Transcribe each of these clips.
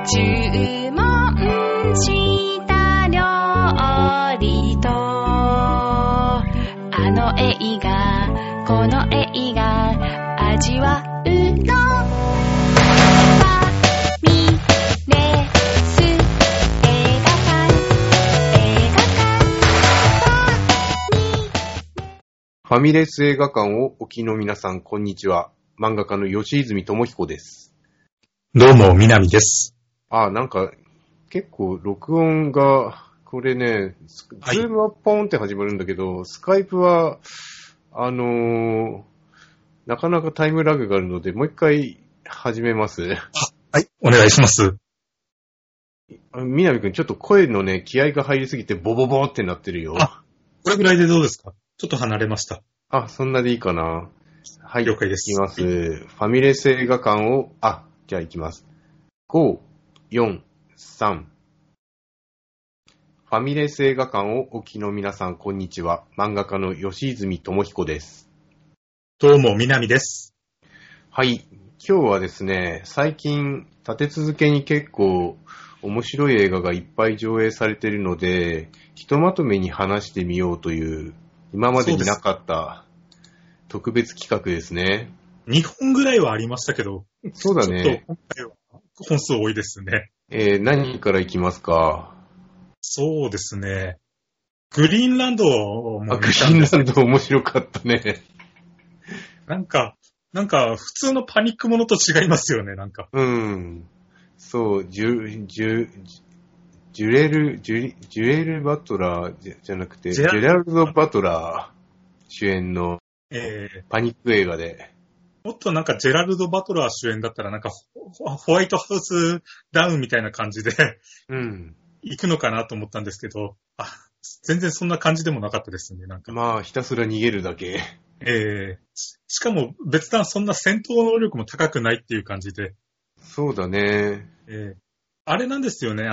注文した料理とあの映画この映画味わうのファミレス映画館ファミレス映画館をお聞きの皆さん、こんにちは。漫画家の吉泉智彦です。 どうも、南です。 なんか、結構録音が、これね、 はい、 ズームはポンって始まるんだけど、スカイプは、なかなかタイムラグがあるので、もう一回始めます。 はい、お願いします。 南くん、ちょっと声のね、気合が入りすぎて、ボボボってなってるよ。 これぐらいでどうですか？ちょっと離れました。 そんなでいいかな。はい。 了解です。 いきます。ファミレス映画館を、じゃあいきます。5、4、3。ファミレス映画館をお聞きの皆さん、こんにちは。漫画家の吉泉智彦です。 どうも、南です。 はい。今日はですね、最近、立て続けに結構面白い映画がいっぱい上映されているので、ひとまとめに話してみようという、今までになかった特別企画ですね。 2本ぐらいはありましたけど、 そうだね。 ちょっと今回は本数多いですね。 何からいきますか？ そうですね。グリーンランドも見たんです。 グリーンランド面白かったね。 なんか、普通のパニックものと違いますよね、なんか。 そう、ジュエル・バトラーじゃなくて、ジェラルド・バトラー主演のパニック映画で。 もっとなんかジェラルド・バトラー主演だったらなんかホワイトハウスダウンみたいな感じで行くのかなと思ったんですけど、全然そんな感じでもなかったですね、なんか。 ひたすら逃げるだけ。 しかも別段そんな戦闘能力も高くないっていう感じで。 そうだね。 あれなんですよね、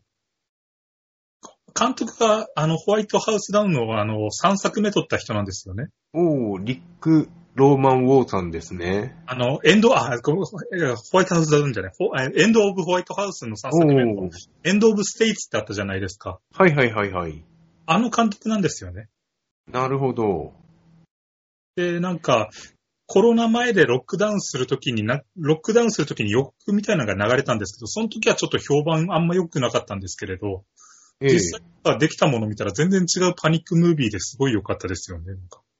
監督がホワイトハウスダウンの3作目撮った人なんですよね。 リック・ローマン・ウォーさんですね。 ホワイトハウスダウンじゃない、エンド・オブ・ホワイトハウスの3作目のエンド・オブ・ステイツってあったじゃないですか。 はいはいはいはい。 監督なんですよね。 なるほど。 で、なんか、コロナ前でロックダウンするときに予告みたいなのが流れたんですけど、その時はちょっと評判あんま良くなかったんですけれど、実際できたものを見たら全然違うパニックムービーですごい良かったですよね。なんか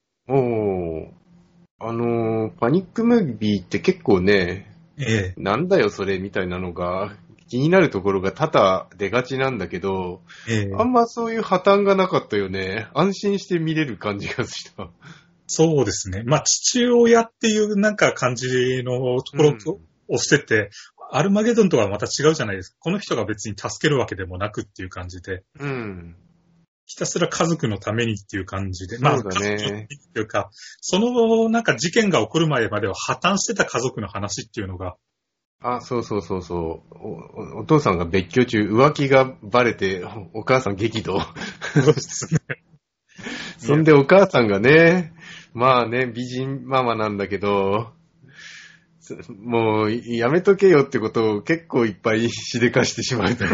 パニックムービーって結構ね、 なんだよそれみたいなのが気になるところが多々出がちなんだけど、あんまそういう破綻がなかったよね。安心して見れる感じがした。 そうですね。父親っていうなんか感じのところをしてて、アルマゲドンとはまた違うじゃないですか。この人が別に助けるわけでもなくっていう感じで。ひたすら家族のためにっていう感じで。 そうだね。 っていうか、そのなんか事件が起こる前までは破綻してた家族の話っていうのが。 そう。お父さんが別居中、浮気がバレて、お母さん激怒。 そうですね。 そんでお母さんがね、美人ママなんだけど、もうやめとけよってことを結構いっぱいしでかしてしまうという。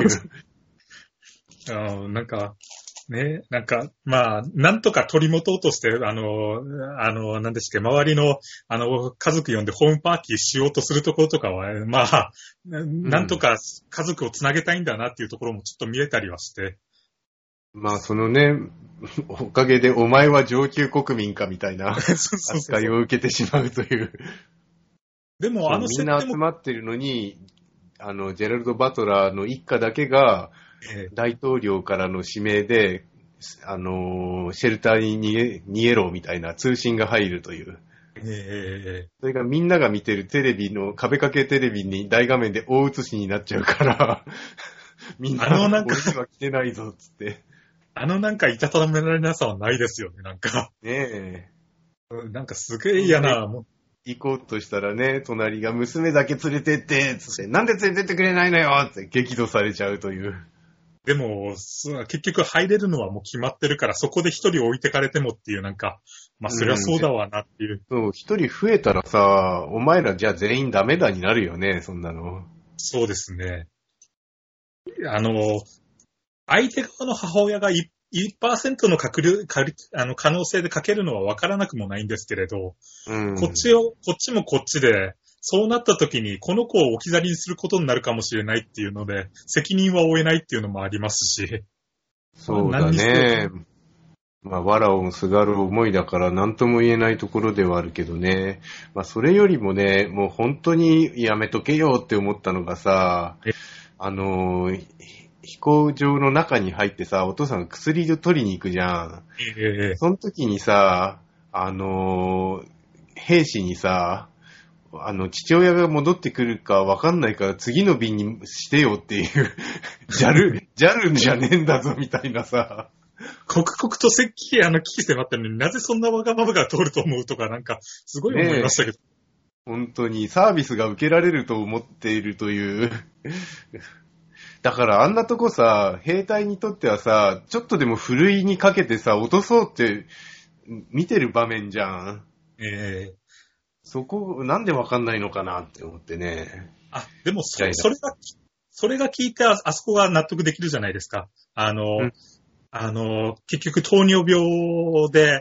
なんとか取り持とうとして、なんですけど、周りの、家族呼んでホームパーティーしようとするところとかは、なんとか家族をつなげたいんだなっていうところもちょっと見えたりはして。 そのね、おかげでお前は上級国民かみたいな扱いを受けてしまうという。 でもみんな集まってるのに、ジェラルド・バトラーの一家だけが、大統領からの指名で、シェルターに逃げろみたいな通信が入るという。それがみんなが見てるテレビの、壁掛けテレビに大画面で大映しになっちゃうから、みんな、俺には来てないぞ、つって。 なんかいたためられなさはないですよね、なんか。なんかすげえ嫌な。 行こうとしたらね、隣が娘だけ連れてって、つって、なんで連れてってくれないのよって激怒されちゃうという。 でも、結局入れるのはもう決まってるから、そこで一人置いてかれてもっていうなんか、そりゃそうだわなっていう。 そう、一人増えたらさ、お前らじゃあ全員ダメだになるよね、そんなの。 そうですね。 相手側の母親が 1% の可能性で書けるのは分からなくもないんですけれど、こっちもこっちで、そうなった時にこの子を置き去りにすることになるかもしれないっていうので、責任は負えないっていうのもありますし。 そうだね。まあ、藁をすがる思いだから何とも言えないところではあるけどね。まあ、それよりもね、もう本当にやめとけよって思ったのがさ、飛行場の中に入ってさ、お父さんが薬を取りに行くじゃん。その時にさ、兵士にさ、父親が戻ってくるかわかんないから次の便にしてよっていう、JAL じゃねえんだぞみたいなさ。 刻々と危機迫ってるのになぜそんなわがままが通ると思うとかなんかすごい思いましたけど。 本当にサービスが受けられると思っているという。だからあんなとこさ、兵隊にとってはさ、ちょっとでもふるいにかけてさ、落とそうって見てる場面じゃん。そこ、なんでわかんないのかなって思ってね。 でもそれが聞いてあそこが納得できるじゃないですか。結局糖尿病で、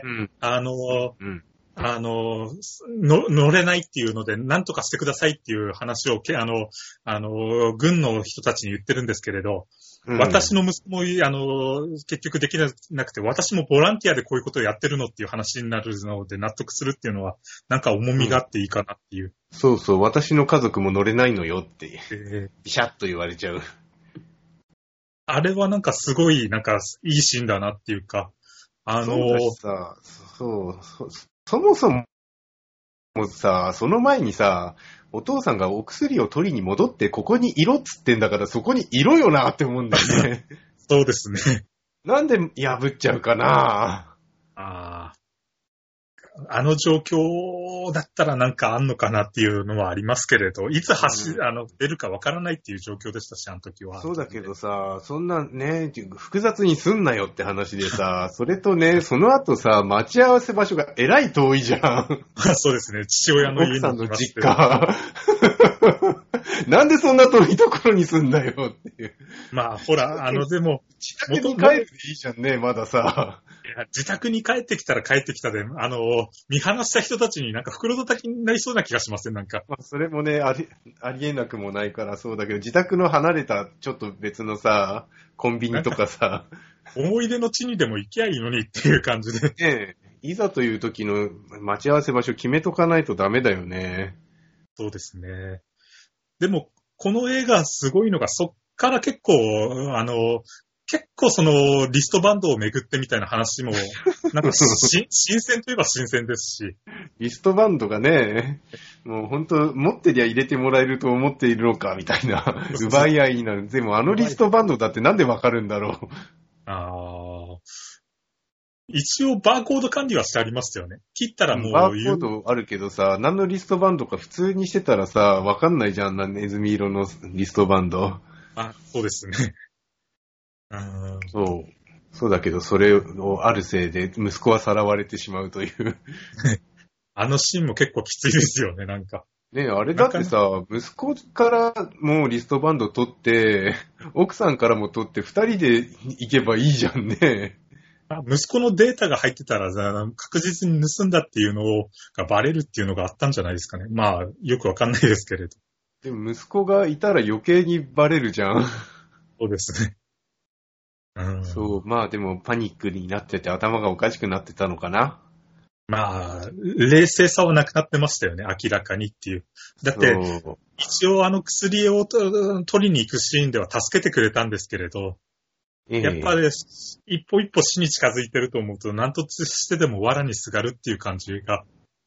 乗れないっていうので、なんとかしてくださいっていう話を、軍の人たちに言ってるんですけれど、私の息子も、結局できなくて、私もボランティアでこういうことをやってるのっていう話になるので、納得するっていうのは、なんか重みがあっていいかなっていう。 そうそう、私の家族も乗れないのよって、ビシャッと言われちゃう。 あれはなんかすごい、なんかいいシーンだなっていうか、 そもそもさ、その前にさ、お父さんがお薬を取りに戻ってここにいろっつってんだからそこにいろよなって思うんだよね。 そうですね。 なんで破っちゃうかな。 あの状況だったらなんかあんのかなっていうのはありますけれど、いつ出るかわからないっていう状況でしたし、あの時は。 そうだけどさ、そんなね、複雑にすんなよって話でさ、それとね、その後さ、待ち合わせ場所がえらい遠いじゃん。 そうですね、父親の家に奥さんの実家。なんでそんな遠いところに住んだよっていう。 まあ、ほら、でも、 自宅に帰るでいいじゃんね、まださ。 いや、自宅に帰ってきたら帰ってきたで、見放した人たちになんか袋叩きになりそうな気がしません、なんか。 まあ、それもね、ありえなくもないからそうだけど、自宅の離れたちょっと別のさ、コンビニとかさ。 思い出の地にでも行きゃいいのにっていう感じで。 ねえ、いざという時の待ち合わせ場所決めとかないとダメだよね。 そうですね。でも、この映画すごいのが、そっから結構そのリストバンドをめぐってみたいな話も、なんか新鮮といえば新鮮ですし。 リストバンドがね、もう本当持ってりゃ入れてもらえると思っているのかみたいな奪い合いになる。でもリストバンドだってなんでわかるんだろう。 一応バーコード管理はしてありますよね。切ったらもうバーコードあるけどさ、何のリストバンドか普通にしてたらさ、わかんないじゃん、ネズミ色のリストバンド。 そうですね。 そうだけど、それをあるせいで息子はさらわれてしまうという。 あのシーンも結構きついですよね、なんか。 ねえ、あれだってさ、息子からもうリストバンド取って、奥さんからも取って二人で行けばいいじゃんね。 息子のデータが入ってたら確実に盗んだっていうのがバレるっていうのがあったんじゃないですかね。まあ、よくわかんないですけれど。 でも息子がいたら余計にバレるじゃん。 そうですね。 そう、まあでもパニックになってて頭がおかしくなってたのかな。 まあ、冷静さはなくなってましたよね、明らかにっていう。だって、一応薬を取りに行くシーンでは助けてくれたんですけれど、やっぱり一歩一歩死に近づいてると思うと、何としてでも藁にすがるっていう感じが。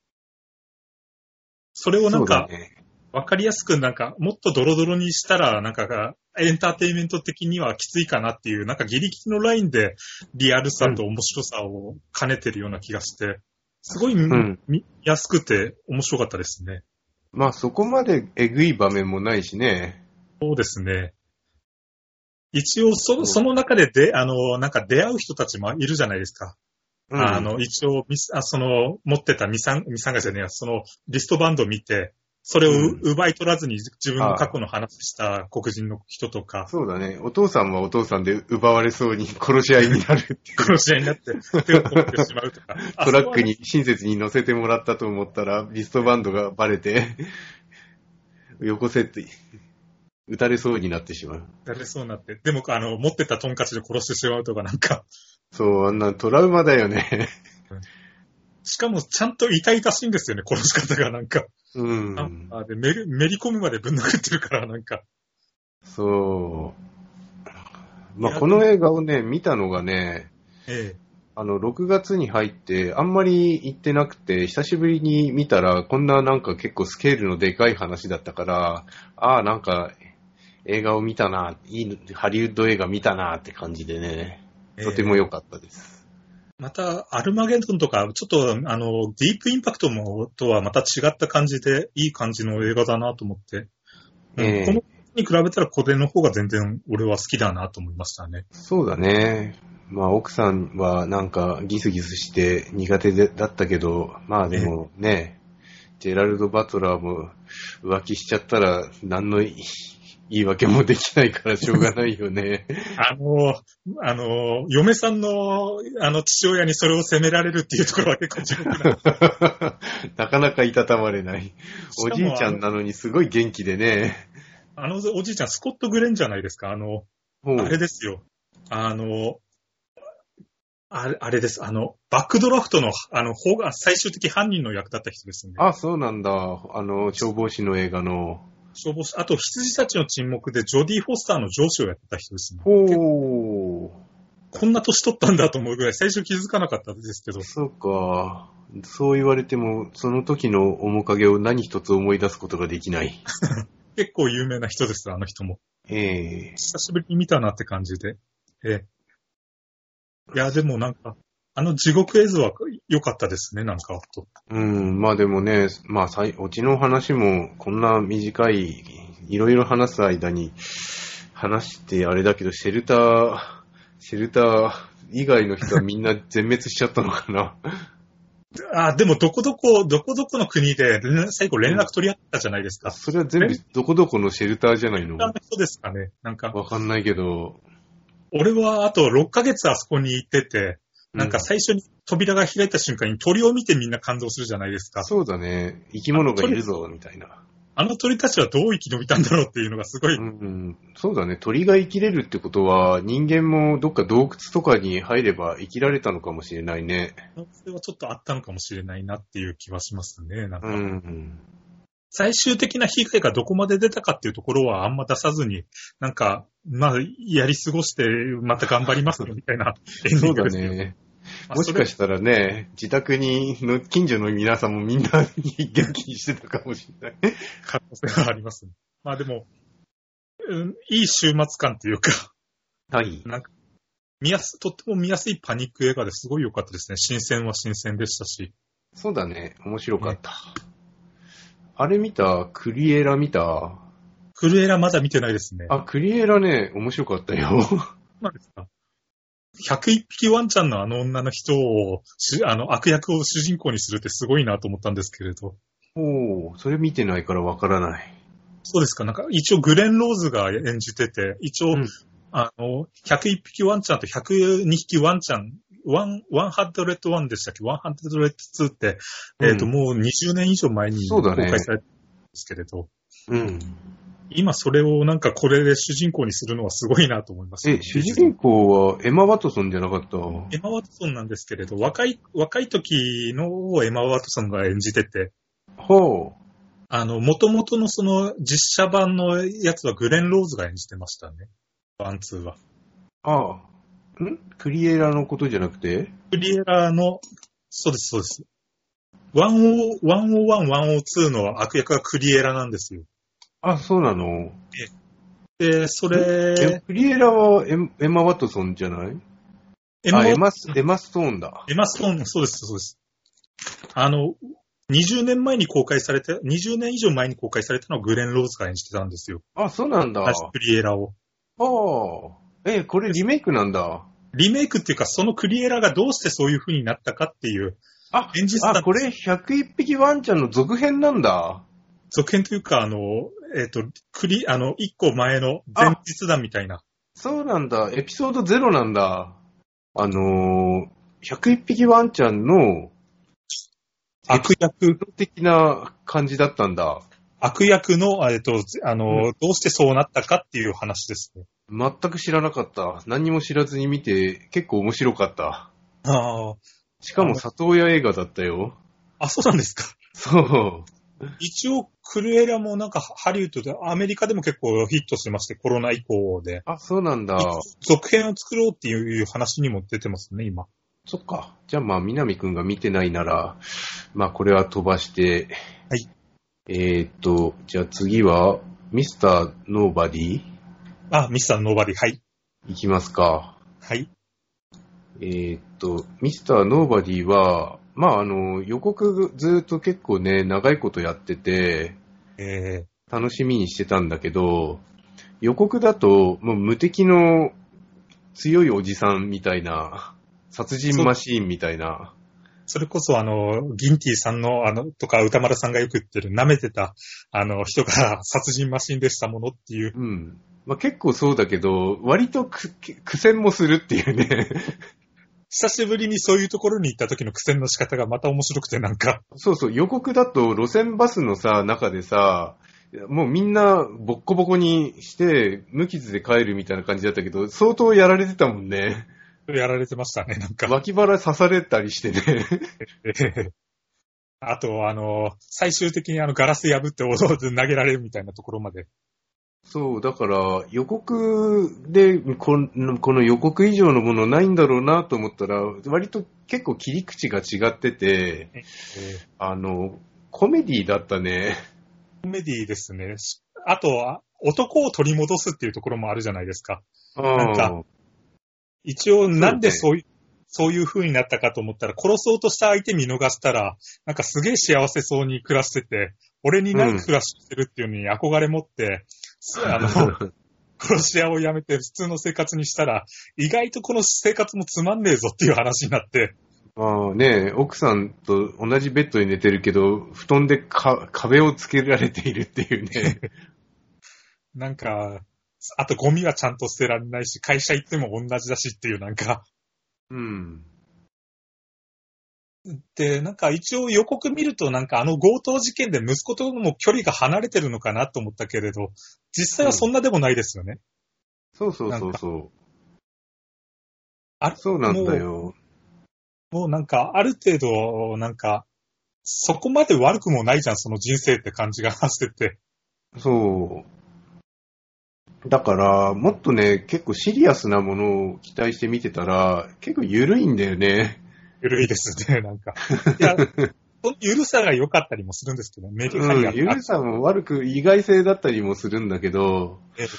それをなんか、わかりやすくなんか、もっとドロドロにしたら、なんか、エンターテインメント的にはきついかなっていう、なんかギリギリのラインでリアルさと面白さを兼ねてるような気がして、すごい見やすくて面白かったですね。 まあそこまでえぐい場面もないしね。 そうですね。一応その中でなんか出会う人たちもいるじゃないですか。一応、持ってたミサンガじゃねえや、そのリストバンドを見て、 それを奪い取らずに自分の過去の話した黒人の人とか。 そうだね。お父さんはお父さんで奪われそうに殺し合いになるっていう。 殺し合いになって手を取ってしまうとか。 トラックに親切に乗せてもらったと思ったら、リストバンドがバレて、よこせって、撃たれそうになってしまう。 撃たれそうになって。でも、持ってたトンカチで殺してしまうとかなんか。 そう、あんなトラウマだよね。 しかも、ちゃんと痛々しいんですよね、殺し方がなんか。 うん。 でめり込むまでぶん殴ってるから、なんか。 そう。まあ、この映画をね、見たのがね、6月に入って、あんまり行ってなくて、久しぶりに見たら、こんななんか結構スケールのでかい話だったから、なんか映画を見たな、ハリウッド映画見たなって感じでね、とても良かったです。 また、アルマゲドンとか、ちょっと、ディープインパクトとはまた違った感じで、いい感じの映画だなと思って、このに比べたらこれの方が全然俺は好きだなと思いましたね。 そうだね。まあ、奥さんはなんかギスギスして苦手だったけど、まあでもね、ジェラルド・バトラーも浮気しちゃったら何の言い訳もできないからしょうがないよね。 嫁さんの父親にそれを責められるっていうところは結構地獄ななかなかいたたまれない。おじいちゃんなのにすごい元気でね。 おじいちゃんスコット・グレンじゃないですか。あれですよ。あれです。バックドラフトの、最終的犯人の役だった人ですね。 あ、そうなんだ。消防士の映画の。 消防士、あと、羊たちの沈黙でジョディ・フォスターの上司をやってた人ですね。 こんな年取ったんだと思うぐらい、最初気づかなかったですけど。 そうか。そう言われても、その時の面影を何一つ思い出すことができない。 結構有名な人です、あの人も。久しぶりに見たなって感じで。いや、でもなんか、地獄絵図は良かったですね、なんか。 まあでもね、まあ、オチの話もこんな短い、いろいろ話す間に話してあれだけど、シェルター以外の人はみんな全滅しちゃったのかな。 でもどこどこの国で最後連絡取り合ったじゃないですか。 それは全部どこどこのシェルターじゃないの？ そうですかね。なんか。 わかんないけど。 俺はあと6ヶ月あそこに行ってて、なんか最初に扉が開いた瞬間に鳥を見てみんな感動するじゃないですか。 そうだね。生き物がいるぞ、みたいな。 鳥たちはどう生き延びたんだろうっていうのがすごい。 そうだね。鳥が生きれるってことは、人間もどっか洞窟とかに入れば生きられたのかもしれないね。 それはちょっとあったのかもしれないなっていう気はしますね。なんか。最終的な被害がどこまで出たかっていうところはあんま出さずに、なんか、まあ、やり過ごして、また頑張りますみたいなエンディングですよ。 そうだね。もしかしたらね、自宅の近所の皆さんもみんな元気にしてたかもしれない。 可能性がありますね。まあでも、いい週末感っていうか、 はい。 なんかとっても見やすいパニック映画ですごい良かったですね。新鮮は新鮮でしたし。 そうだね。面白かった。あれ見た？クリエラ見た？ クリエラまだ見てないですね。 クリエラね、面白かったよ。 何ですか？101匹ワンちゃんの女の人を、悪役を主人公にするってすごいなと思ったんですけれど。 それ見てないからわからない。 そうですか。なんか一応グレン・ローズが演じてて、一応、101匹ワンちゃんと102匹ワンちゃん、101でしたっけ ?102 って、もう20年以上前に公開されたんですけれど。今それをなんかこれで主人公にするのはすごいなと思います。 主人公はエマ・ワトソンじゃなかった？ エマ・ワトソンなんですけれど、若い時のエマ・ワトソンが演じてて。元々のその実写版のやつはグレン・ローズが演じてましたね。ワン、ツーは。 クリエラのことじゃなくて？ クリエラの、そうです、そうです。101、102の悪役がクリエラなんですよ。 そうなの？ それ、 クリエラはエマ・ワトソンじゃない？エマ・ストーンだ。 エマ・ストーン、そうです、そうです。20年前に公開されて、20年以上前に公開されたのはグレン・ローズが演じてたんですよ。 そうなんだ。 クリエラを。 これリメイクなんだ。 リメイクっていうか、そのクリエラがどうしてそういう風になったかっていう。 これ101匹ワンちゃんの続編なんだ。 続編というか、一個前の前日談みたいな。 そうなんだ。エピソード0なんだ。101匹ワンちゃんの悪役的な感じだったんだ。 悪役の、どうしてそうなったかっていう話ですね。 全く知らなかった。何にも知らずに見て、結構面白かった。 ああ。 しかも里親映画だったよ。 あ、そうなんですか。 そう。 一応、クルエラもなんかハリウッドで、アメリカでも結構ヒットしてまして、コロナ以降で。 あ、そうなんだ。 続編を作ろうっていう話にも出てますね、今。 そっか。じゃあまあ、南くんが見てないなら、まあこれは飛ばして、 はい。 じゃあ次は、ミスターノーバディ？ あ、ミスターノーバディ、はい。 いきますか。 はい。 ミスターノーバディは、まあ予告ずっと結構ね、長いことやってて、楽しみにしてたんだけど、予告だと、もう無敵の強いおじさんみたいな、殺人マシーンみたいな。 それこそギンティさんのとか歌丸さんがよく言ってる舐めてた人が殺人マシンでしたものっていう。 うん。まあ結構そうだけど、割と苦戦もするっていうね。 久しぶりにそういうところに行った時の苦戦の仕方がまた面白くてなんか。 そうそう、予告だと路線バスのさ、中でさ、もうみんなボッコボコにして無傷で帰るみたいな感じだったけど、相当やられてたもんね。 やられてましたね、なんか。 脇腹刺されたりしてね。 あと、最終的にガラス破って投げられるみたいなところまで。 そう、だから予告でこの予告以上のものないんだろうなと思ったら、割と結構切り口が違ってて、コメディだったね。 コメディですね。あとは、男を取り戻すっていうところもあるじゃないですか。なんか、一応なんでそういう風になったかと思ったら、殺そうとした相手見逃したら、なんかすげえ幸せそうに暮らしてて、俺にない暮らししてるっていうのに憧れ持って、殺し屋をやめて普通の生活にしたら、意外とこの生活もつまんねえぞっていう話になって。 ああね、奥さんと同じベッドに寝てるけど、布団で壁をつけられているっていうね。 なんか、あとゴミはちゃんと捨てられないし、会社行っても同じだしっていうなんか。 うん。 で、なんか一応予告見るとなんか強盗事件で息子とも距離が離れてるのかなと思ったけれど、実際はそんなでもないですよね。 そうそうそうそう。 あれそうなんだよ。 もうなんかある程度なんか、そこまで悪くもないじゃん、その人生って感じがしてて。 そう。だから、もっとね、結構シリアスなものを期待して見てたら、結構緩いんだよね。 緩いですね、なんか。いや、その緩さが良かったりもするんですけど、メリハリが。 緩さも悪く意外性だったりもするんだけど、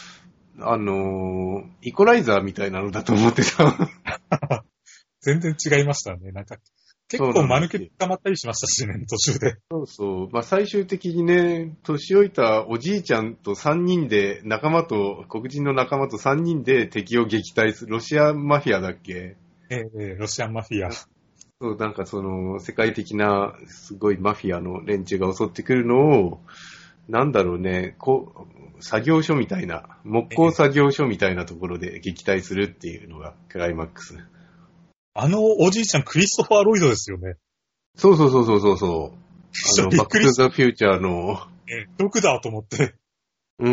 イコライザーみたいなのだと思ってた。 全然違いましたね、なんか。結構間抜け捕まったりしましたしね、途中で。 そうそう。まあ最終的にね、年老いたおじいちゃんと3人で、黒人の仲間と3人で敵を撃退する、ロシアマフィアだっけ？ ロシアマフィア。 そう、なんか世界的なすごいマフィアの連中が襲ってくるのを、なんだろうね、作業所みたいな、木工作業所みたいなところで撃退するっていうのがクライマックス。 おじいちゃんクリストファー・ロイドですよね。 そう。バック・トゥ・ザ・フューチャーの。 ドクだと思って。 うん。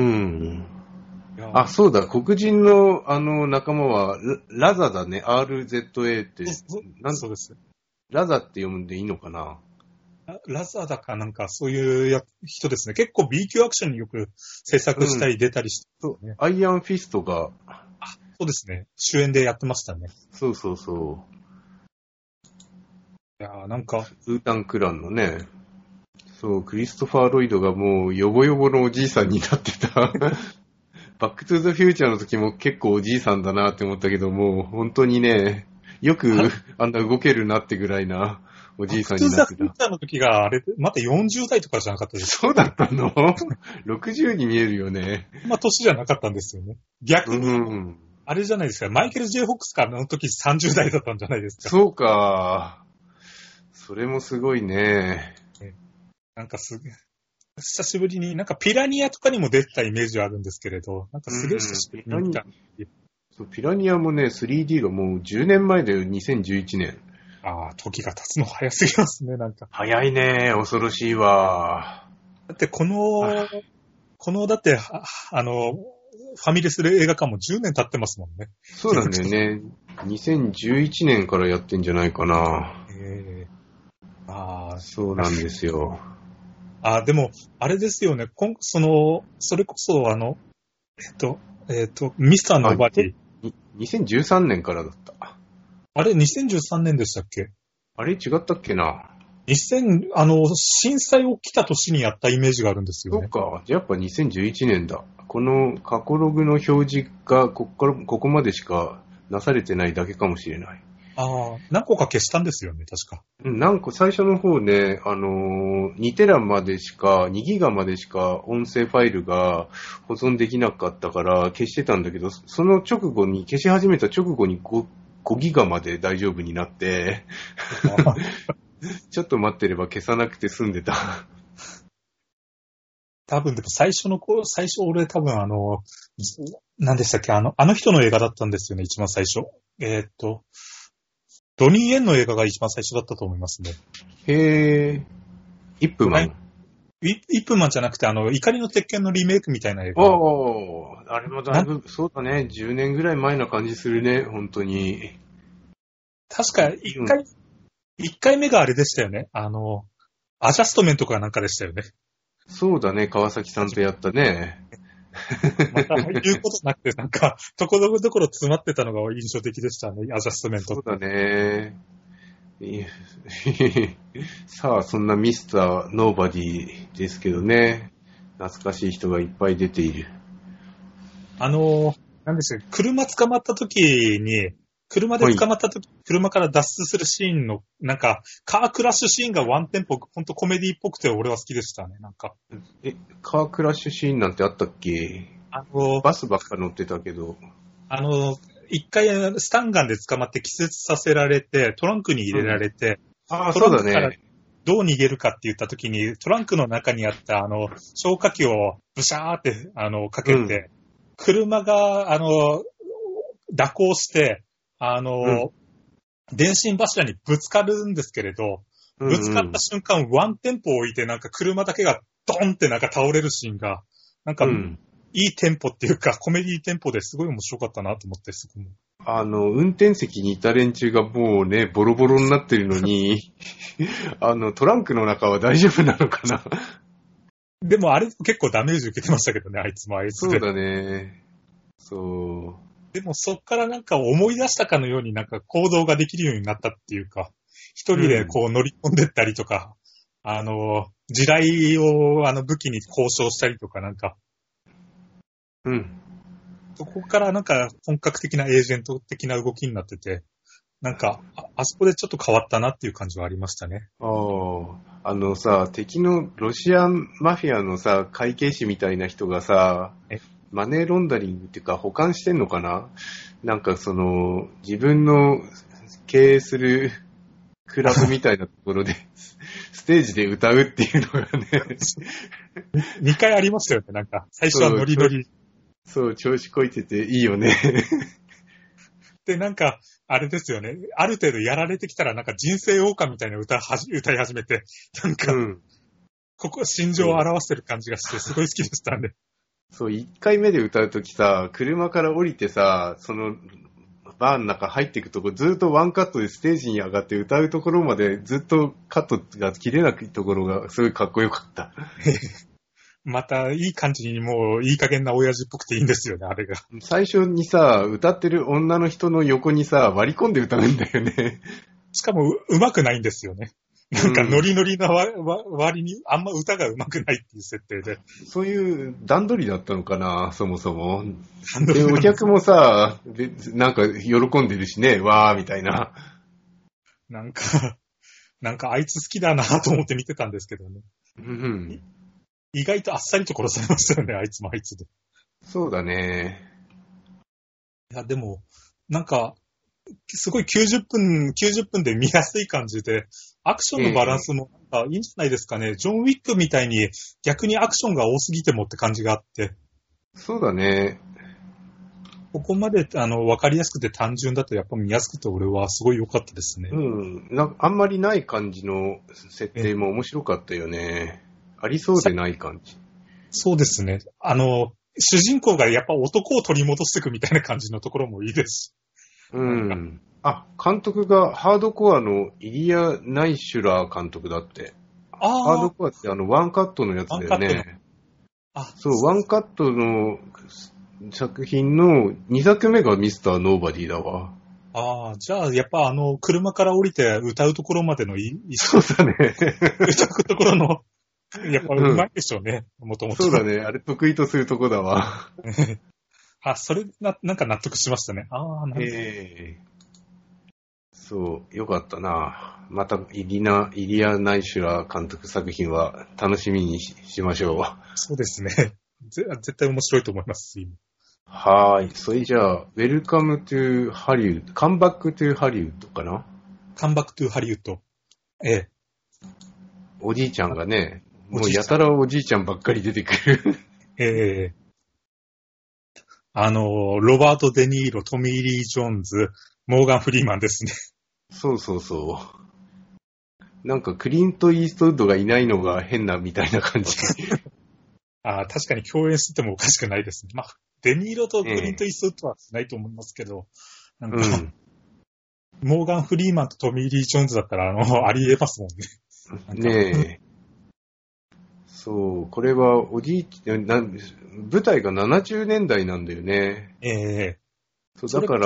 あ、そうだ、黒人の仲間は、ラザだね、RZA って。 そうです。 ラザって読むんでいいのかな？ ラザだかなんかそういう人ですね。結構 B 級アクションによく制作したり出たりして、ね、 そう。アイアンフィストが。 そうですね。主演でやってましたね。 そう。 いやなんか。 ウータンクランのね。そう、クリストファー・ロイドがもうヨボヨボのおじいさんになってた。バックトゥザフューチャーの時も結構おじいさんだなって思ったけども、本当にね、よくあんな動けるなってぐらいなおじいさんになってた。バックトゥザフューチャーの時があれ、また40代とかじゃなかったですか？ そうだったの？ 60 に見えるよね。 年じゃなかったんですよね。逆に、あれじゃないですか、マイケル・J・フォックスからの時30代だったんじゃないですか。 そうか。それもすごいね。 なんか久しぶりになんかピラニアとかにも出たイメージはあるんですけれど、なんかすげえ久しぶりに見た。 そうピラニアもね、3D がもう10年前で2011年。 ああ、時が経つの早すぎますね、なんか。 早いね、恐ろしいわ。 だってだって、ファミレスで映画館も10年経ってますもんね。 そうなんだよね。2011年からやってんじゃないかな。そうなんですよ。 でも、あれですよね。それこそミスターノーバディ。 2013年からだった。 あれ、2013年でしたっけ？ あれ違ったっけな。 震災起きた年にやったイメージがあるんですよね。 そうか。やっぱ2011年だ。この過去ログの表示がここまでしかなされてないだけかもしれない。 何個か消したんですよね、確か。 最初の方ね、2テラまでしか、2ギガまでしか音声ファイルが保存できなかったから消してたんだけど、その消し始めた直後に5ギガまで大丈夫になって、ちょっと待ってれば消さなくて済んでた。 多分、でも最初俺多分何でしたっけ、あの人の映画だったんですよね、一番最初。ドニー・エンの映画が一番最初だったと思いますね。 へー。イップマン。 イップマンじゃなくて、怒りの鉄拳のリメイクみたいな映画。 あれもだいぶ、そうだね、10年ぐらい前な感じするね、本当に。 確か、1回目があれでしたよね。アジャストメントかなんかでしたよね。 そうだね、川崎さんとやったね。 また言うことなくて、なんか、ところどころ詰まってたのが印象的でしたね、アジャストメント。 そうだね。さあ、そんなミスターノーバディですけどね。懐かしい人がいっぱい出ている。 なんですよ、車で捕まった時、車から脱出するシーンの、なんか、カークラッシュシーンがワンテンポ、ほんとコメディっぽくて俺は好きでしたね、なんか。 カークラッシュシーンなんてあったっけ？バスばっか乗ってたけど。 一回スタンガンで捕まって気絶させられて、トランクに入れられて、 トランクからどう逃げるかって言った時に、トランクの中にあった消火器をブシャーって、かけて、車が、蛇行して、電信柱にぶつかるんですけれど、ぶつかった瞬間、ワンテンポ置いて、なんか車だけがドンってなんか倒れるシーンが、なんか、いいテンポっていうか、コメディテンポですごい面白かったなと思って、すごい。 運転席にいた連中がもうね、ボロボロになってるのに、トランクの中は大丈夫なのかな。 でもあれ結構ダメージ受けてましたけどね、あいつで。 そうだね。そう。 でもそっからなんか思い出したかのようになんか行動ができるようになったっていうか、一人でこう乗り込んでったりとか、地雷を武器に交渉したりとかなんか、そこからなんか本格的なエージェント的な動きになってて、なんか、あそこでちょっと変わったなっていう感じはありましたね。 敵のロシアンマフィアのさ、会計士みたいな人がさ、マネーロンダリングっていうか保管してんのかな？なんか自分の経営するクラブみたいなところで、ステージで歌うっていうのがね。 2回ありましたよね、なんか。最初はノリノリ。 そう、調子こいてていいよね。 で、なんか、あれですよね。ある程度やられてきたら、なんか人生謳歌みたいな歌い始めて、なんか、ここ、心情を表してる感じがして、すごい好きでしたね。 そう、1回目で歌うときさ、車から降りてさ、バーの中入っていくとこ、ずっとワンカットでステージに上がって歌うところまで、ずっとカットが切れなくところが、すごいかっこよかった。 また、いい感じにもう、いい加減な親父っぽくていいんですよね、あれが。 最初にさ、歌ってる女の人の横にさ、割り込んで歌うんだよね。 しかも、上手くないんですよね。なんか、ノリノリな割に、あんま歌が上手くないっていう設定で。 そういう段取りだったのかな、そもそも。で、お客もさ、なんか、喜んでるしね、わー、みたいな。 なんか、あいつ好きだなと思って見てたんですけどね。意外とあっさりと殺されましたよね、あいつもあいつで。 そうだね。 いや、でも、なんか、 すごい90分で見やすい感じで、アクションのバランスもなんかいいんじゃないですかね。ジョン・ウィックみたいに逆にアクションが多すぎてもって感じがあって。 そうだね。 ここまでわかりやすくて単純だとやっぱ見やすくて俺はすごい良かったですね。 うん。あんまりない感じの設定も面白かったよね。ありそうでない感じ。 そうですね。主人公がやっぱ男を取り戻していくみたいな感じのところもいいですし。 うん。あ、監督がハードコアのイリア・ナイシュラー監督だって。ハードコアってワンカットのやつだよね。そう、ワンカットの作品の2作目がミスター・ノーバディだわ。 ああ、じゃあやっぱ車から降りて歌うところまでのそうだね。 歌うところの、やっぱうまいでしょうね、もともと。 そうだね、あれ得意とするとこだわ。 それなんか納得しましたね。なるほど。 そう、よかったな。またイリア・ナイシュラー監督作品は楽しみに しましょう。 そうですね。絶対面白いと思います。 はーい。それじゃあ、ウェルカムトゥハリウッド、カムバックトゥハリウッドかな？ カムバックトゥハリウッド。ええ。 おじいちゃんがね、もうやたらおじいちゃんばっかり出てくる。 ええ。ロバート・デ・ニーロ、トミー・リー・ジョーンズ、モーガン・フリーマンですね。 そうそうそう。なんかクリント・イーストウッドがいないのが変なみたいな感じ。 確かに共演してもおかしくないですね。まあ、デニーロとクリント・イーストウッドはしないと思いますけど、なんか、モーガン・フリーマンとトミー・リー・ジョーンズだったら、ありえますもんね。 ねえ。そう、これは舞台が70年代なんだよね。そうだから、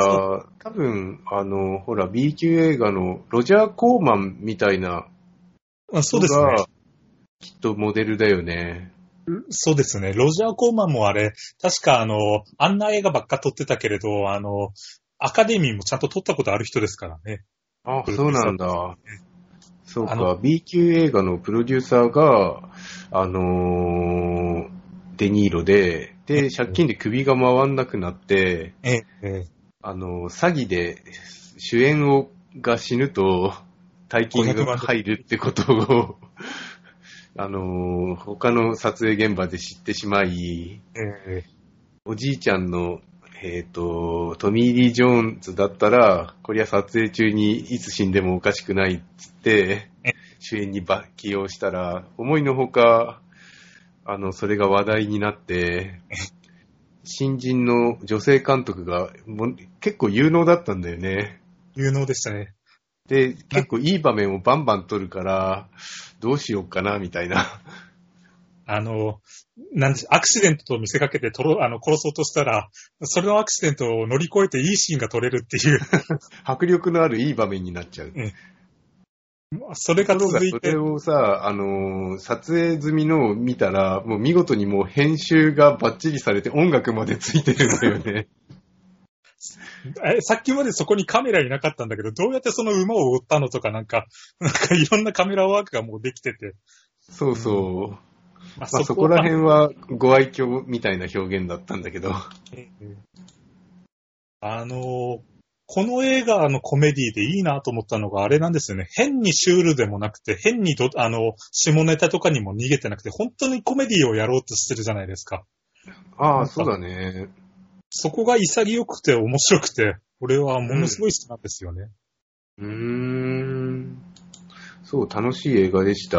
多分、ほら、B 級映画のロジャー・コーマンみたいな人が、きっとモデルだよね。 そうですね。ロジャー・コーマンもあれ、確かあんな映画ばっか撮ってたけれど、アカデミーもちゃんと撮ったことある人ですからね。 あ、そうなんだ。そうか、B 級映画のプロデューサーが、デニーロで、借金で首が回んなくなって、詐欺で主演が死ぬと大金が入るってことを、他の撮影現場で知ってしまい、おじいちゃんの、トミー・リー・ジョーンズだったら、こりゃ撮影中にいつ死んでもおかしくないっつって、主演に起用したら、思いのほか、それが話題になって、新人の女性監督が結構有能だったんだよね。 有能でしたね。 で、結構いい場面をバンバン撮るから、どうしようかな、みたいな。 アクシデントと見せかけて殺そうとしたら、それのアクシデントを乗り越えていいシーンが撮れるっていう。 迫力のあるいい場面になっちゃう。 それが続いて。 それをさ、撮影済みのを見たら、もう見事にもう編集がバッチリされて音楽までついてるんだよね。 さっきまでそこにカメラいなかったんだけど、どうやってその馬を追ったのとかなんかいろんなカメラワークがもうできてて。 そうそう。そこら辺はご愛嬌みたいな表現だったんだけど。 この映画のコメディでいいなと思ったのがあれなんですよね。変にシュールでもなくて、変に下ネタとかにも逃げてなくて、本当にコメディをやろうとしてるじゃないですか。 ああ、そうだね。 そこが潔くて面白くて、俺はものすごい好きなんですよね。 そう、楽しい映画でした。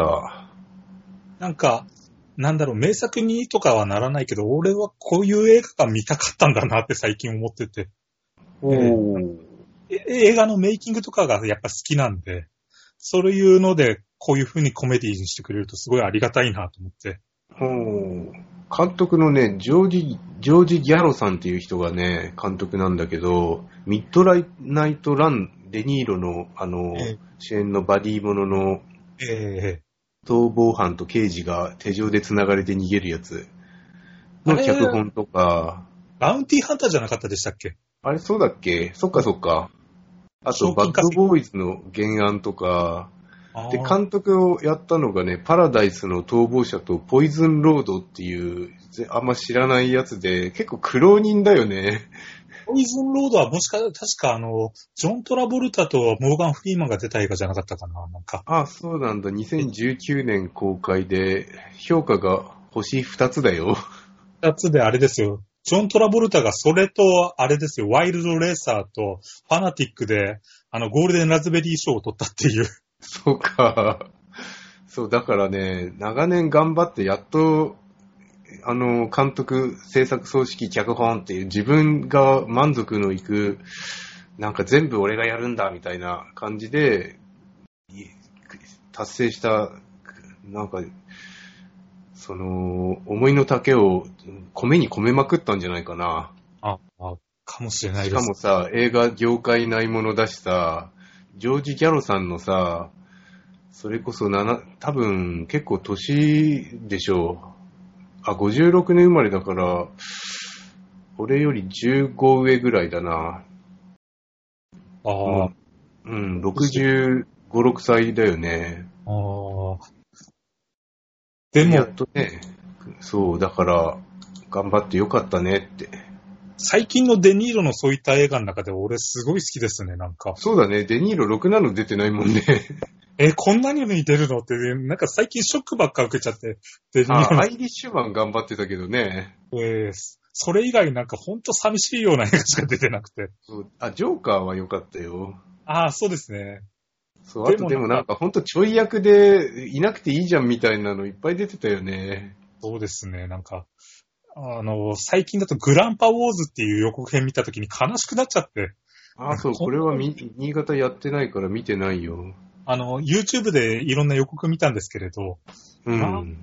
なんか、名作にとかはならないけど、俺はこういう映画が見たかったんだなって最近思ってて。映画のメイキングとかがやっぱ好きなんで、そういうのでこういう風にコメディにしてくれるとすごいありがたいなと思って。 監督のね、ジョージ・ギャロさんっていう人がね、監督なんだけど、ミッドナイト・ラン、デニーロの主演のバディものの、逃亡犯と刑事が手錠で繋がれて逃げるやつの脚本とか。 バウンティーハンターじゃなかったでしたっけ？ あれそうだっけ？そっかそっか。あと、バッドボーイズの原案とか、で、監督をやったのがね、パラダイスの逃亡者とポイズンロードっていう、あんま知らないやつで、結構苦労人だよね。 ポイズンロードは確かジョン・トラボルタとモーガン・フリーマンが出た映画じゃなかったかな、なんか。 あ、そうなんだ。2019年公開で、評価が星2つだよ。 2つであれですよ。ジョン・トラボルタがそれと、あれですよ、ワイルドレーサーとファナティックで、ゴールデンラズベリー賞を取ったっていう。 そうか。そう、だからね、長年頑張ってやっと、監督、制作総指揮、脚本っていう自分が満足のいく、なんか全部俺がやるんだみたいな感じで、達成した、なんか、思いの丈を米に込めまくったんじゃないかな。 かもしれないです。 しかもさ、映画業界ないものだしさ、ジョージ・ギャロさんのさ、それこそ多分結構年でしょう。56年生まれだから、俺より15上ぐらいだな。65、6歳だよね。 でも、 やっとね、そう、だから、頑張ってよかったねって。 最近のデニーロのそういった映画の中で俺すごい好きですね、なんか。 そうだね、デニーロ6なの出てないもんね。 こんなに出るのって、なんか最近ショックばっか受けちゃって。デニーロアイリッシュマン頑張ってたけどね。 それ以外なんかほんと寂しいような映画しか出てなくて。 ジョーカーは良かったよ。 そうですね。 そう、あとでもなんかほんとちょい役でいなくていいじゃんみたいなのいっぱい出てたよね。 そうですね、なんか、最近だとグランパウォーズっていう予告編見たときに悲しくなっちゃって。 そう、これは新潟やってないから見てないよ。 YouTube でいろんな予告見たんですけれど、 うん。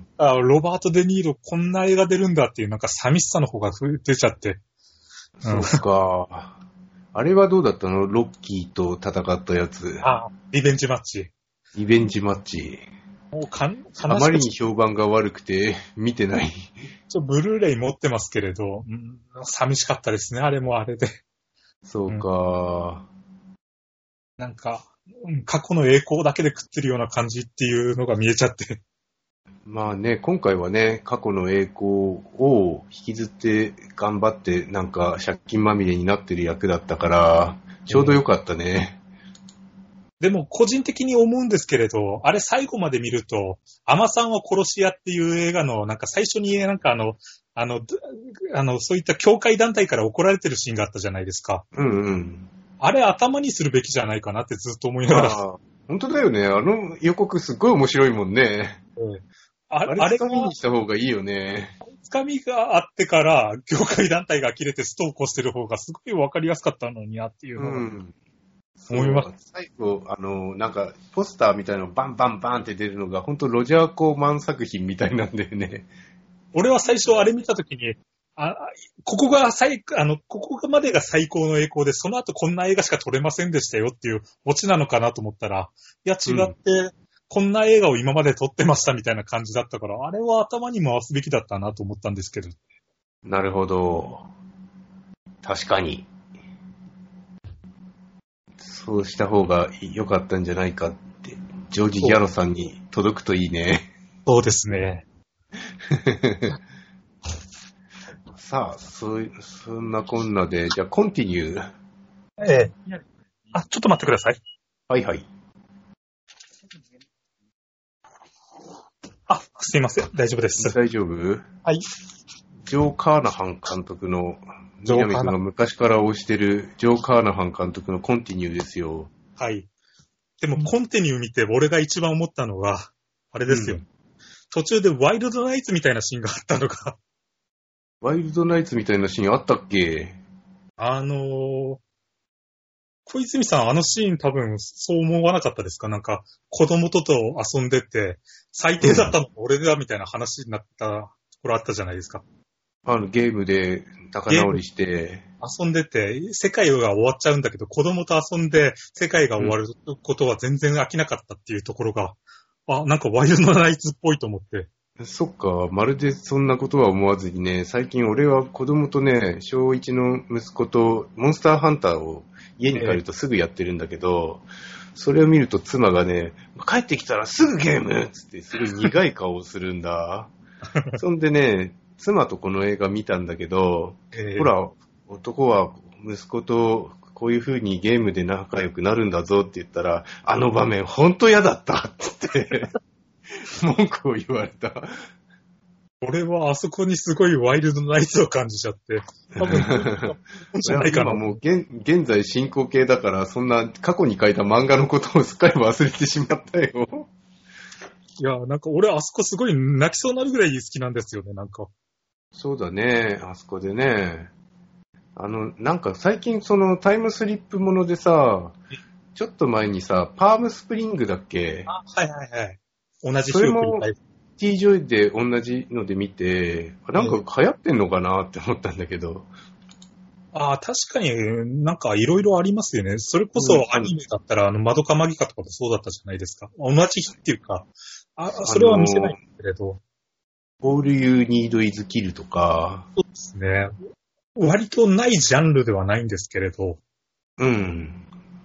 ロバート・デ・ニーロこんな映画出るんだっていうなんか寂しさの方が出ちゃって。 そうか。あれはどうだったの？ロッキーと戦ったやつ。 リベンジマッチ。 リベンジマッチ。あまりに評判が悪くて見てない。 ブルーレイ持ってますけれど、寂しかったですね、あれもあれで。 そうか。 なんか、過去の栄光だけで食ってるような感じっていうのが見えちゃって。 まあね、今回はね、過去の栄光を引きずって頑張ってなんか借金まみれになってる役だったから、ちょうどよかったね。 でも個人的に思うんですけれど、あれ最後まで見ると、アマさんは殺し屋っていう映画のなんか最初になんかそういった教会団体から怒られてるシーンがあったじゃないですか。 うんうん。 あれ頭にするべきじゃないかなってずっと思いながら。 本当だよね。予告すっごい面白いもんね。あれつかみにした方がいいよね。 つかみがあってから、業界団体が切れてストークをしてる方がすごいわかりやすかったのになっていうのを思います。 最後、なんか、ポスターみたいなのバンバンバンって出るのが、本当ロジャー・コーマン作品みたいなんだよね。 俺は最初あれ見たときに、ここまでが最高の栄光で、その後こんな映画しか撮れませんでしたよっていうオチなのかなと思ったら、いや違って、こんな映画を今まで撮ってましたみたいな感じだったから、あれは頭に回すべきだったなと思ったんですけど。 なるほど。確かに。そうした方が良かったんじゃないかって、ジョージ・ギャロさんに届くといいね。 そうですね。 さあ、そんなこんなで、じゃあ、コンティニュー。 ちょっと待ってください。 はいはい。 すいません。大丈夫です。 大丈夫？ はい。 ジョー・カーナハン監督の、南君が昔から推してるジョー・カーナハン監督のコンティニューですよ。 はい。でも、コンティニュー見て、俺が一番思ったのは、あれですよ。途中でワイルドナイツみたいなシーンがあったのが。 ワイルドナイツみたいなシーンあったっけ？ 小泉さん、あのシーン多分そう思わなかったですか？なんか、子供と遊んでて、最低だったの俺だみたいな話になったところあったじゃないですか。 ゲームで仲直りして。 遊んでて、世界が終わっちゃうんだけど、子供と遊んで世界が終わることは全然飽きなかったっていうところが、なんかワイルドナイツっぽいと思って。 そっか、まるでそんなことは思わずにね、最近俺は子供とね、小1の息子とモンスターハンターを家に帰るとすぐやってるんだけど、それを見ると妻がね、帰ってきたらすぐゲームっつってすごい苦い顔をするんだ。そんでね、妻とこの映画見たんだけど、ほら、男は息子とこういう風にゲームで仲良くなるんだぞって言ったら、あの場面ほんと嫌だったって文句を言われた。 俺はあそこにすごいワイルドナイツを感じちゃって、多分、じゃないかな。 今もう現在進行形だから、そんな過去に書いた漫画のことをすっかり忘れてしまったよ。 いや、なんか俺あそこすごい泣きそうになるぐらい好きなんですよね、なんか。 そうだね、あそこでね。なんか最近そのタイムスリップものでさ、ちょっと前にさ、パームスプリングだっけ？ はいはいはい。同じ日を繰り返す。 T ジョイで同じので見て、なんか流行ってんのかなって思ったんだけど。 ああ、確かになんかいろいろありますよね。それこそアニメだったら、マドカマギカとかもそうだったじゃないですか。同じ日っていうか、それは見せないんですけれど。 All You Need Is Kill とか。 そうですね。割とないジャンルではないんですけれど。 うん。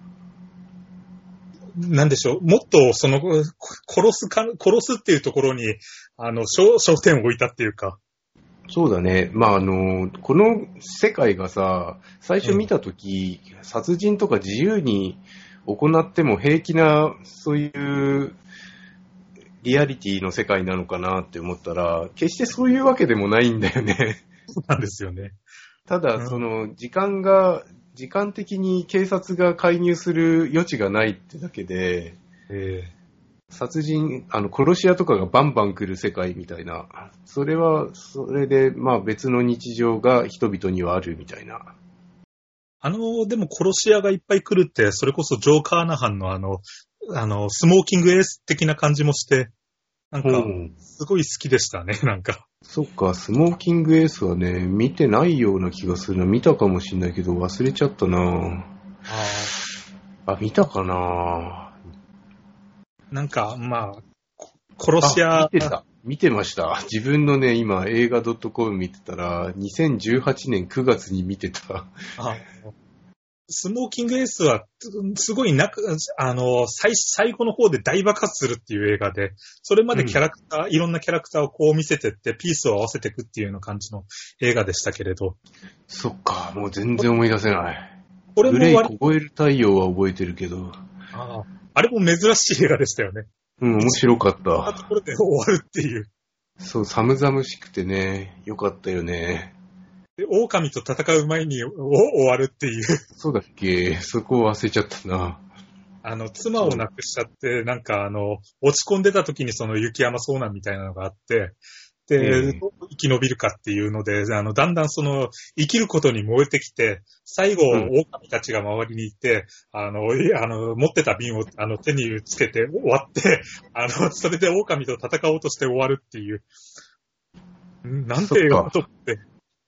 なんでしょう。もっと、殺すっていうところに、焦点を置いたっていうか。 そうだね。まあ、この世界がさ、最初見たとき、殺人とか自由に行っても平気な、そういうリアリティの世界なのかなって思ったら、決してそういうわけでもないんだよね。 そうなんですよね。 ただ、時間的に警察が介入する余地がないってだけで、殺人、殺し屋とかがバンバン来る世界みたいな、それで、まあ別の日常が人々にはあるみたいな。 でも殺し屋がいっぱい来るって、それこそジョー・カーナハンのスモーキングエース的な感じもして、なんか、すごい好きでしたね、なんか。 そっか、スモーキングエースはね、見てないような気がするな。見たかもしんないけど忘れちゃったな。見たかな。 なんか、まあ、殺し屋。 見てました。自分のね、今映画 .com 見てたら、2018年9月に見てた。 スモーキングエースは、すごい最後の方で大爆発するっていう映画で、それまでいろんなキャラクターをこう見せてって、ピースを合わせていくっていうような感じの映画でしたけれど。 そっか、もう全然思い出せない。 これもグレイ凍える太陽は覚えてるけど。 あれも珍しい映画でしたよね。 面白かった。 ところで終わるっていう。 そう、寒々しくてね、よかったよね。 で、狼と戦う前に終わるっていう。 そうだっけ？そこを忘れちゃったな。 妻を亡くしちゃって、なんか落ち込んでた時にその雪山遭難みたいなのがあって、で、どう生き延びるかっていうので、だんだん生きることに燃えてきて、最後、狼たちが周りにいて、持ってた瓶を手につけて終わって、それで狼と戦おうとして終わるっていう。なんて映画と思って。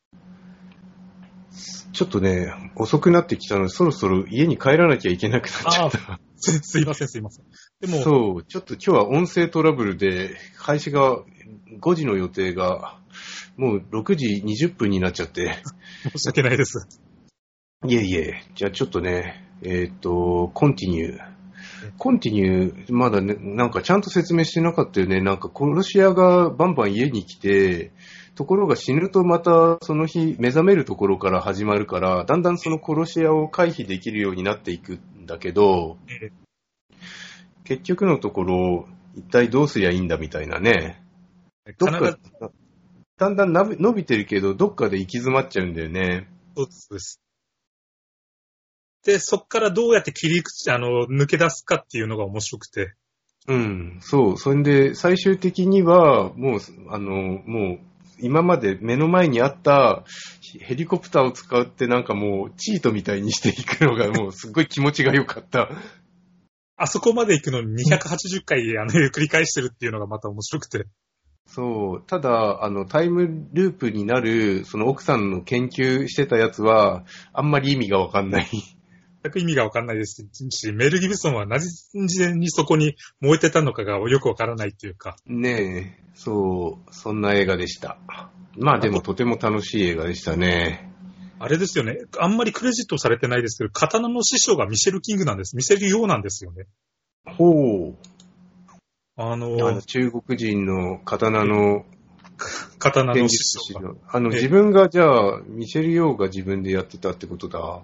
ちょっとね、遅くなってきたので、そろそろ家に帰らなきゃいけなくなっちゃった。 すいません。でも、 そう、ちょっと今日は音声トラブルで、開始が5時の予定が、もう6時20分になっちゃって。 申し訳ないです。 いえ。じゃあちょっとね、コンティニュー、まだね、なんかちゃんと説明してなかったよね。なんか殺し屋がバンバン家に来て、ところが死ぬとまたその日目覚めるところから始まるから、だんだんその殺し屋を回避できるようになっていくんだけど、結局のところ、一体どうすりゃいいんだみたいなね。だんだん伸びてるけど、どっかで行き詰まっちゃうんだよね。 そうです。で、そっからどうやって抜け出すかっていうのが面白くて。 そう。それで、最終的には、もう、今まで目の前にあったヘリコプターを使ってなんかもうチートみたいにしていくのがもうすっごい気持ちが良かった。 あそこまで行くのに280回繰り返してるっていうのがまた面白くて。 そう。ただ、タイムループになる、その奥さんの研究してたやつは、あんまり意味がわかんない。 全く意味がわかんないですし、メル・ギブソンは何時にそこに燃えてたのかがよくわからないっていうか。 ねえ、そう、そんな映画でした。まあでもとても楽しい映画でしたね。 あれですよね。あんまりクレジットされてないですけど、刀の師匠がミシェル・キングなんです。ミシェル・ヨーなんですよね。 ほう。中国人の刀の刀の師匠が。 自分が、じゃあ、ミシェル・ヨーが自分でやってたってことだ。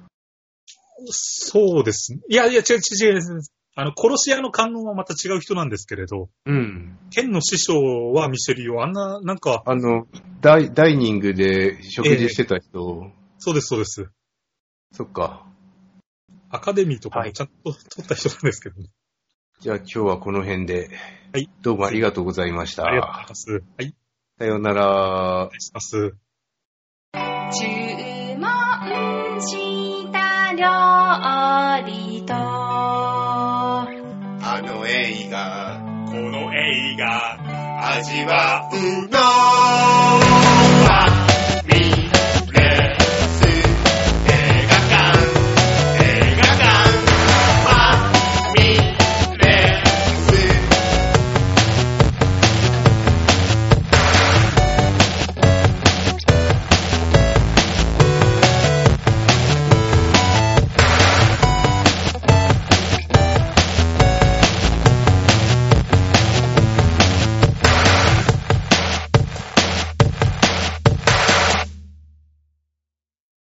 そうですね。いや、違う。殺し屋の観音はまた違う人なんですけれど。 うん。 剣の師匠はミシェル・ヨー。なんか。 ダイニングで食事してた人。 そうです。 そっか。 アカデミーとかもちゃんと取った人なんですけどね。 じゃあ今日はこの辺で。 はい。 どうもありがとうございました。 ありがとうございます。はい。 さようなら。 お願いします。 注文した料理とあの映画この映画味わうの